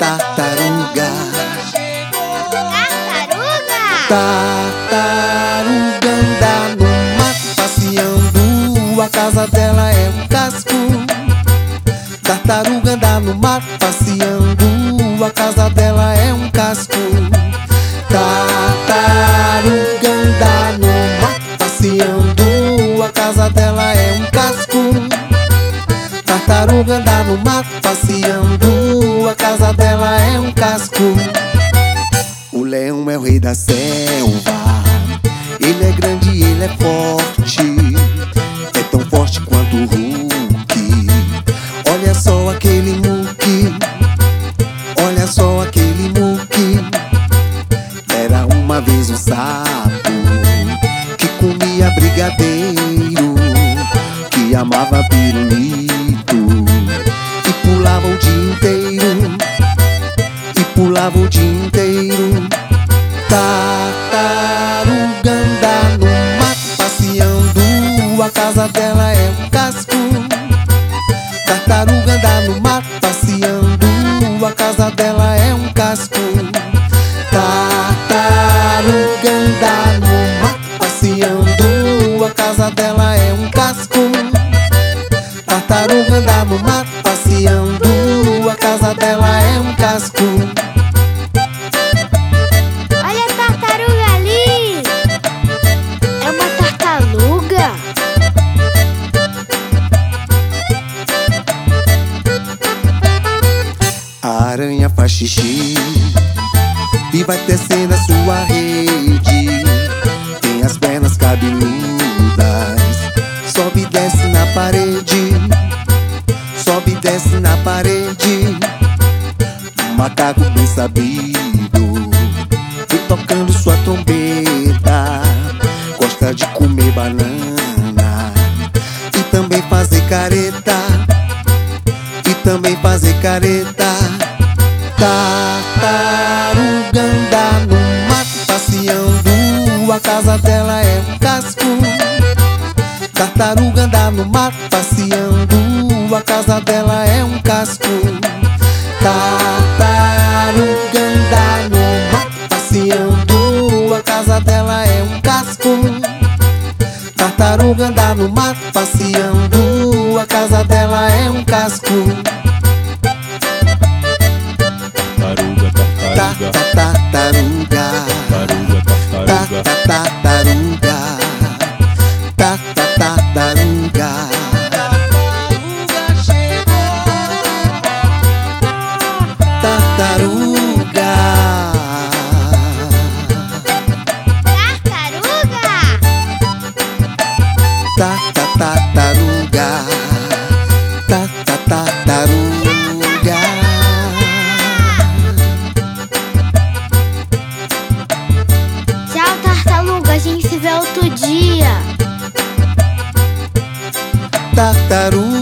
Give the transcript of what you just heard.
tartaruga. Tartaruga. Tartaruga anda no mato passeando, a casa dela é um casco. Tartaruga anda no mato passeando, a casa dela é um casco. Tartaruga anda no mato passeando, a casa dela é um casco. Tartaruga anda no mato passeando, a casa dela é um casco. O leão é o rei da selva, ele é grande e ele é forte, é tão forte quanto o Hulk. Olha só aquele muque, olha só aquele muque. Era uma vez um sapo que comia brigadeiro, que amava pirulito e pulava o dia inteiro, e pulava o dia inteiro. Tartaruga anda no mato passeando, a casa dela é um casco. Tartaruga anda no mato passeando, a casa dela é um casco. Tartaruga anda no mato passeando, a casa dela é um casco. Tartaruga anda no mato passeando, a casa dela é um casco. Olha a tartaruga ali. É uma tartaruga. A aranha faz xixi e vai tecendo a sua rede. Tem as pernas cabeludas, sobe e desce na parede, sobe e desce na parede. Um macaco bem sabido, foi tocando sua trombeta, gosta de comer banana e também fazer careta, e também fazer careta. Tartaruga anda no mato passeando, a casa dela é um casco. Tartaruga anda no mato passeando, a casa dela é um casco. Tartaruga anda no mato passeando, a casa dela é um casco. Tartaruga anda no mato passeando, a casa dela é um casco. Tartaruga, Tartaruga, tartaruga, tartaruga. tartaruga. Tartaruga. Tartaruga. Tartaruga. Tartaruga. Tchau, tartaruga. A gente se vê outro dia. Tartaruga.